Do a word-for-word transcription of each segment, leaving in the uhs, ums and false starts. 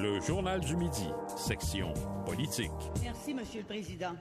Le Journal du Midi, section politique. Merci, Monsieur le Président.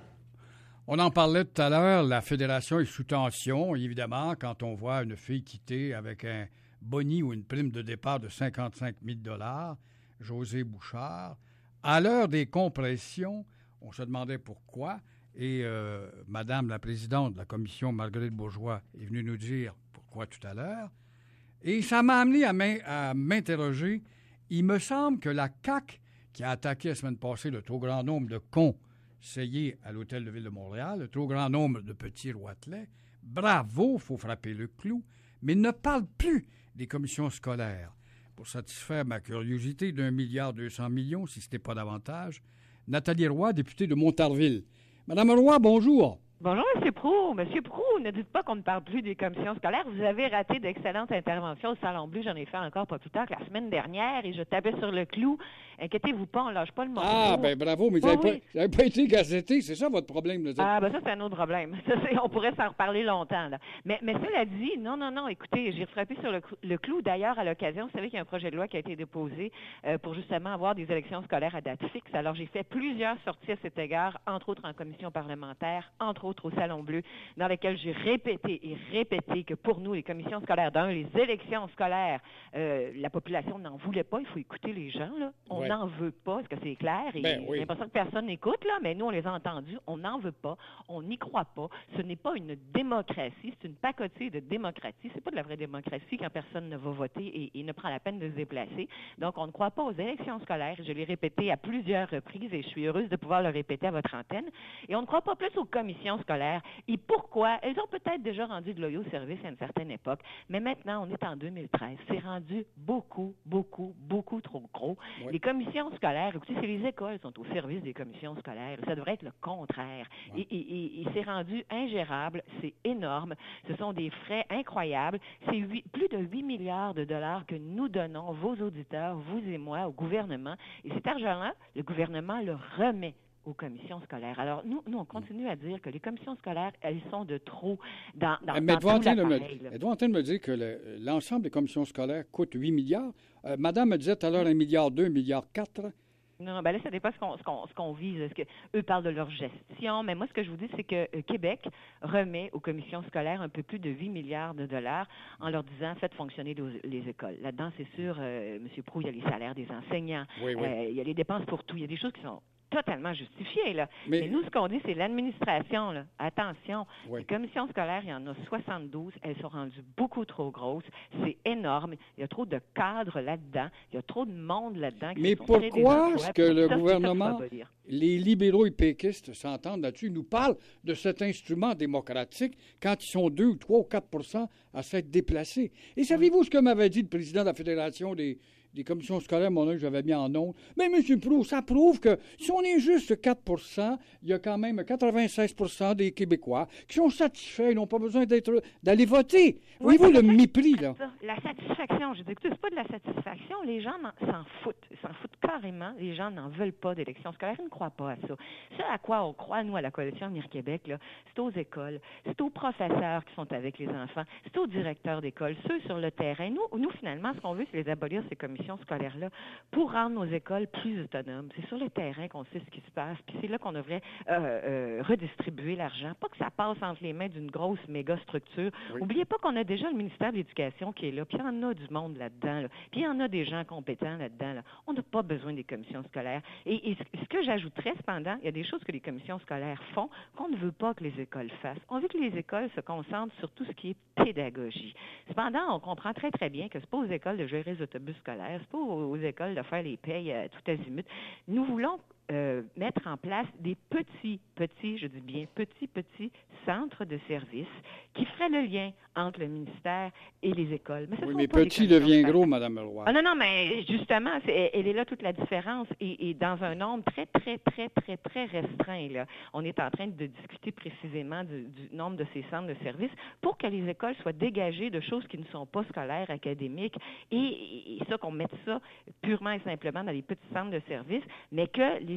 On en parlait tout à l'heure, la Fédération est sous tension, évidemment, quand on voit une fille quitter avec un boni ou une prime de départ de cinquante-cinq mille dollars, José Bouchard. À l'heure des compressions, on se demandait pourquoi, et euh, Madame la présidente de la commission, Marguerite Bourgeois, est venue nous dire pourquoi tout à l'heure. Et ça m'a amené à, m'in- à m'interroger. Il me semble que la C A Q, qui a attaqué la semaine passée le trop grand nombre de conseillers à l'Hôtel de Ville de Montréal, le trop grand nombre de petits roitelets, bravo, il faut frapper le clou, mais ne parle plus des commissions scolaires. Pour satisfaire ma curiosité d'un milliard deux cents millions, si ce n'était pas davantage, Nathalie Roy, députée de Montarville. Madame Roy, bonjour. Bonjour, M. Proulx. M. Proulx, ne dites pas qu'on ne parle plus des commissions scolaires. Vous avez raté d'excellentes interventions au Salon Bleu. J'en ai fait encore pas plus tard que la semaine dernière et je tapais sur le clou. Inquiétez-vous pas, on lâche pas le morceau. Ah, ben bravo, mais vous Oui, n'avez oui. pas, pas été gazetté, c'est ça votre problème? Là, Ah, ben ça, c'est un autre problème. Ça, c'est, on pourrait s'en reparler longtemps, là. Mais, mais cela dit, non, non, non, écoutez, j'ai frappé sur le, le clou. D'ailleurs, à l'occasion, vous savez qu'il y a un projet de loi qui a été déposé euh, pour justement avoir des élections scolaires à date fixe. Alors, j'ai fait plusieurs sorties à cet égard, entre autres en commission parlementaire, entre autres au Salon Bleu, dans lesquelles j'ai répété et répété que pour nous, les commissions scolaires, d'un, les élections scolaires, euh, la population n'en voulait pas. Il faut écouter les gens, là. On Ouais. n'en veut pas, est-ce que c'est clair? Et Ben oui. j'ai l'impression que personne n'écoute, là, mais nous, on les a entendus. On n'en veut pas. On n'y croit pas. Ce n'est pas une démocratie. C'est une pacotille de démocratie. C'est pas de la vraie démocratie quand personne ne va voter et, et ne prend la peine de se déplacer. Donc, on ne croit pas aux élections scolaires. Je l'ai répété à plusieurs reprises et je suis heureuse de pouvoir le répéter à votre antenne. Et on ne croit pas plus aux commissions scolaires. Et pourquoi? Elles ont peut-être déjà rendu de loyaux services à une certaine époque, mais maintenant, on est en deux mille treize. C'est rendu beaucoup, beaucoup, beaucoup trop gros. Oui. Les commissions scolaires, écoutez, c'est les écoles qui sont au service des commissions scolaires. Ça devrait être le contraire. Ouais. Et, et, et, et c'est rendu ingérable, c'est énorme. Ce sont des frais incroyables. C'est huit- plus de huit milliards de dollars que nous donnons, vos auditeurs, vous et moi, au gouvernement. Et cet argent-là, le gouvernement le remet aux commissions scolaires. Alors, nous, nous, on continue à dire que les commissions scolaires, êtes sont de trop dans, dans, Mais dans êtes-vous en, tout train de me, l'appareil, là. êtes-vous en train de me dire que le- l'ensemble des commissions scolaires coûte huit milliards? Euh, Madame me disait tout à l'heure un milliard deux, un milliard quatre. Non, ben là, ça dépend ce qu'on, ce qu'on, ce qu'on vise. Est-ce que eux parlent de leur gestion, mais moi, ce que je vous dis, c'est que euh, Québec remet aux commissions scolaires un peu plus de huit milliards de dollars en leur disant faites fonctionner les, les écoles. Là-dedans, c'est sûr, euh, M. Proulx, il y a les salaires des enseignants, Oui, oui. euh, il y a les dépenses pour tout. Il y a des choses qui sont totalement justifiées, là. Mais- Mais, nous, ce qu'on dit, c'est l'administration, là. Attention, Oui. les commissions scolaires, il y en a soixante-douze. Elles sont rendues beaucoup trop grosses. C'est énorme. Il y a trop de cadres là-dedans. Il y a trop de monde là-dedans. qui Mais se font créer des pourquoi emplois. est-ce que Puis le ça, c'est ça qu'il faut gouvernement, abolir. les libéraux et péquistes s'entendent là-dessus, nous parlent de cet instrument démocratique quand ils sont deux ou trois ou quatre pour cent à s'être déplacés? Et savez-vous ce que m'avait dit le président de la Fédération des, des commissions scolaires, mon œil, j'avais mis en ondes? Mais M. Proulx, ça prouve que si on est juste quatre pour cent, il y a quand même quatre-vingt-seize pour cent des Québécois qui sont satisfaits, ils n'ont pas besoin d'être d'aller voter. Oui, Voyez-vous mais le ça, mépris, là? Ça, la satisfaction, je dis, écoutez, c'est pas de la satisfaction, les gens n'en- s'en foutent, ils s'en foutent carrément, les gens n'en veulent pas d'élections scolaires, ils ne croient pas à ça. Ce à quoi on croit, nous, à la Coalition Avenir Québec, là, c'est aux écoles, c'est aux professeurs qui sont avec les enfants, c'est aux directeurs d'école, ceux sur le terrain. Nous, nous finalement, ce qu'on veut, c'est les abolir, ces commissions scolaires-là, pour rendre nos écoles plus autonomes. C'est sur le terrain qu'on sait ce qui se passe, puis c'est là qu'on devrait euh, euh, redistribuer l'argent, pas que ça passe entre les mains d'une grosse méga structure. Oui. Oubliez pas qu'on a déjà le ministère de l'Éducation qui est là, puis il y en a du monde là-dedans, là. Puis il y en a des gens compétents là-dedans. Là. On n'a pas besoin des commissions scolaires. Et, et ce ce que j'ajouterais cependant, il y a des choses que les commissions scolaires font qu'on ne veut pas que les écoles fassent. On veut que les écoles se concentrent sur tout ce qui est pédagogie. Cependant, on comprend très très bien que c'est pas aux écoles de gérer les autobus scolaires, c'est pas aux, aux écoles de faire les payes euh, tout azimut. Nous voulons euh, mettre en place des petits, petits, je dis bien petits, petits centres de services qui feraient le lien entre le ministère et les écoles. Mais, ce Oui, sont mais pas des petit commissions devient scolaires. gros, Madame Roy. Ah non, non, mais justement, c'est, elle est là toute la différence et, et dans un nombre très, très, très, très, très restreint. Là. On est en train de discuter précisément du, du nombre de ces centres de services pour que les écoles soient dégagées de choses qui ne sont pas scolaires, académiques et, et, et ça, qu'on mette ça purement et simplement dans les petits centres de services, mais que les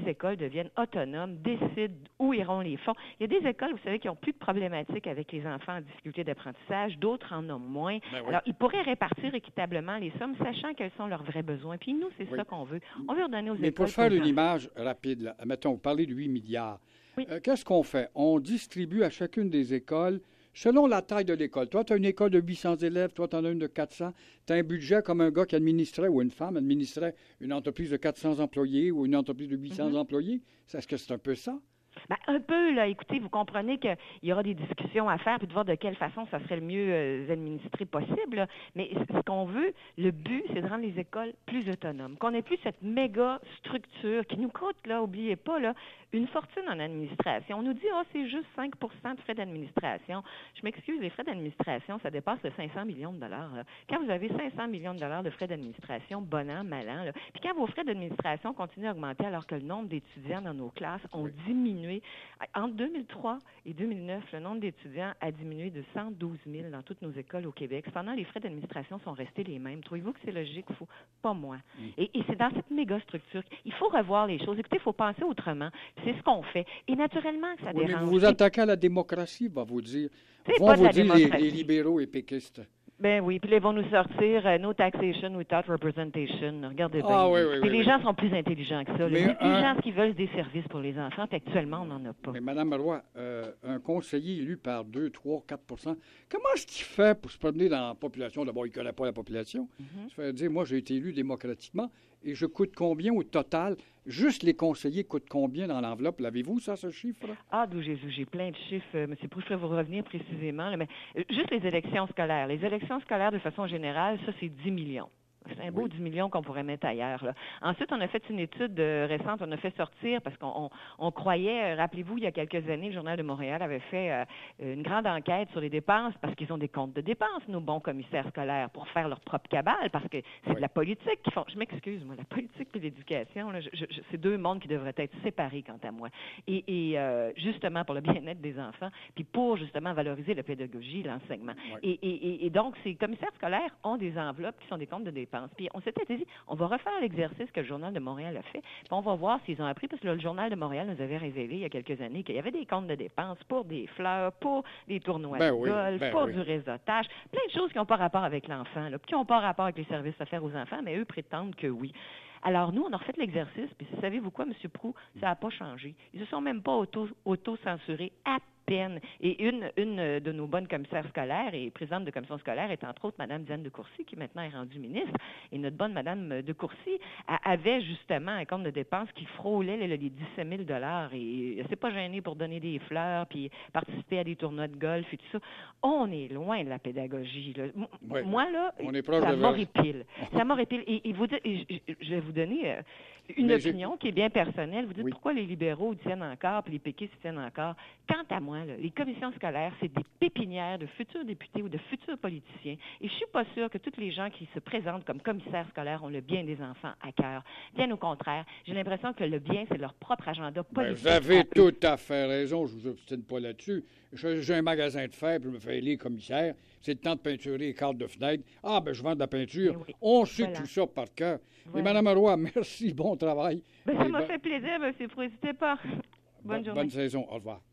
les écoles deviennent autonomes, décident où iront les fonds. Il y a des écoles, vous savez, qui ont plus de problématiques avec les enfants en difficulté d'apprentissage, d'autres en ont moins. Ben oui. Alors, ils pourraient répartir équitablement les sommes, sachant quels sont leurs vrais besoins. Puis nous, c'est Oui. ça qu'on veut. On veut redonner aux Mais écoles. pour faire aux une enfants. image rapide, là, mettons, vous parlez de huit milliards. Oui. Euh, qu'est-ce qu'on fait? On distribue à chacune des écoles selon la taille de l'école. Toi, tu as une école de huit cents élèves, toi, tu en as une de quatre cents. Tu as un budget comme un gars qui administrait ou une femme administrait une entreprise de quatre cents employés ou une entreprise de huit cents Mhm. employés. Est-ce que c'est un peu ça? Ben, un peu, là. Écoutez, vous comprenez qu'il y aura des discussions à faire puis de voir de quelle façon ça serait le mieux euh, administré possible. Là. Mais ce qu'on veut, le but, c'est de rendre les écoles plus autonomes. Qu'on n'ait plus cette méga structure qui nous coûte, là, oubliez pas, là, une fortune en administration. On nous dit, ah, oh, c'est juste cinq pour cent de frais d'administration. Je m'excuse, les frais d'administration, ça dépasse le cinq cents millions de dollars. Là. Quand vous avez cinq cents millions de dollars de frais d'administration, bon an, mal an, là, puis quand vos frais d'administration continuent à augmenter alors que le nombre d'étudiants dans nos classes ont diminué, entre deux mille trois et deux mille neuf, le nombre d'étudiants a diminué de cent douze mille dans toutes nos écoles au Québec. Cependant, les frais d'administration sont restés les mêmes. Trouvez-vous que c'est logique? Faut, pas moi. Mm. Et, et c'est dans cette méga structure. Il faut revoir les choses. Écoutez, il faut penser autrement. C'est ce qu'on fait. Et naturellement, que ça Oui, dérange. mais vous vous attaquez à la démocratie, va vous dire. C'est Vont pas de vous la dire les, démocratie. les libéraux et péquistes. Ben oui, puis là, ils vont nous sortir euh, no taxation without representation. Regardez bien. Ah oui, oui, Puis oui, les oui. gens sont plus intelligents que ça. Là. Mais Les un- gens qui veulent des services pour les enfants, puis actuellement, on n'en a pas. Mais Mme Roy, euh, un conseiller élu par deux, trois, quatre pour cent, comment est-ce qu'il fait pour se promener dans la population? D'abord, il ne connaît pas la population. Mhm. Ça veut dire, moi, j'ai été élu démocratiquement et je coûte combien au total? Juste les conseillers coûtent combien dans l'enveloppe? L'avez-vous, ça, ce chiffre-là? Ah, d'où Jésus, j'ai plein de chiffres. Euh, Monsieur Proulx, je vais vous revenir précisément. Là, mais euh, juste les élections scolaires. Les élections scolaires, de façon générale, ça, c'est dix millions. C'est un beau Oui. dix millions qu'on pourrait mettre ailleurs. Là. Ensuite, on a fait une étude euh, récente, on a fait sortir, parce qu'on on, on croyait, euh, rappelez-vous, il y a quelques années, le Journal de Montréal avait fait euh, une grande enquête sur les dépenses, parce qu'ils ont des comptes de dépenses, nos bons commissaires scolaires, pour faire leur propre cabale, parce que c'est Oui. de la politique qu'ils font. Je m'excuse, moi, la politique et l'éducation, là, je, je, je- c'est deux mondes qui devraient être séparés, quant à moi. Et, et euh, justement, pour le bien-être des enfants, puis pour, justement, valoriser la pédagogie, l'enseignement. Oui. Et, et, et, et donc, ces commissaires scolaires ont des enveloppes qui sont des comptes de dépenses. Puis on s'était dit, on va refaire l'exercice que le Journal de Montréal a fait, puis on va voir s'ils ont appris, parce que le Journal de Montréal nous avait révélé il y a quelques années qu'il y avait des comptes de dépenses pour des fleurs, pour des tournois Ben de oui, golf, ben pour oui. du réseautage, plein de choses qui n'ont pas rapport avec l'enfant, là, qui n'ont pas rapport avec les services à faire aux enfants, mais eux prétendent que oui. Alors, nous, on a refait l'exercice, puis savez-vous quoi, M. Proulx? Ça n'a pas changé. Ils ne se sont même pas auto, auto-censurés à peine. Et une, une de nos bonnes commissaires scolaires et présidente de commission scolaire est entre autres Mme Diane de Courcy, qui maintenant est rendue ministre. Et notre bonne Mme de Courcy a- avait justement un compte de dépenses qui frôlait là, les dix-sept mille dollars. Et elle s'est pas gênée pour donner des fleurs, puis participer à des tournois de golf et tout ça. On est loin de la pédagogie. Là. M- Oui. Moi, là, On est proche ça de- m'horripile. Ça m'horripile. Et, et vous dire- et je, je vais vous donner euh, une Mais j'ai- opinion qui est bien personnelle. Vous dites Oui. pourquoi les libéraux tiennent encore, puis les péquistes tiennent encore. Quant à moi, là, les commissions scolaires, c'est des pépinières de futurs députés ou de futurs politiciens. Et je suis pas sûre que tous les gens qui se présentent comme commissaires scolaires ont le bien des enfants à cœur. Bien au contraire, j'ai l'impression que le bien, c'est leur propre agenda Ben, politique. vous avez à eux. tout à fait raison, je vous obstine pas là-dessus. Je- J'ai un magasin de fer, puis je me fais élire commissaire. C'est le temps de peinturer les cadres de fenêtre. Ah, ben je vends de la peinture. Ben oui. On sait Voilà. tout ça par cœur. Voilà. Et Mme Roy, merci, bon travail. Ben, ça Et m'a bonne- fait plaisir, M. Proulx. N'hésitez pas. Bonne bonne- journée. Bonne saison. Au revoir.